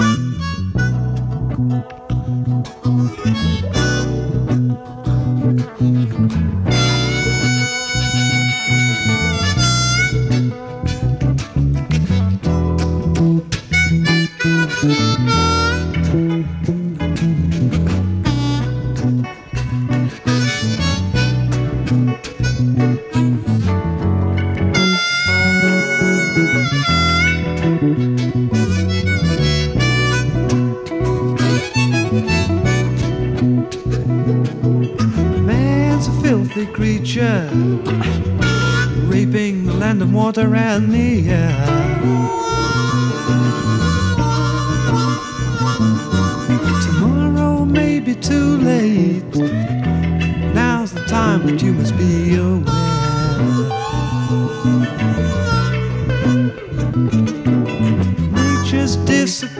Man's a filthy creature, raping the land and water and the air. Tomorrow may be too late. Now's the time that you must be aware.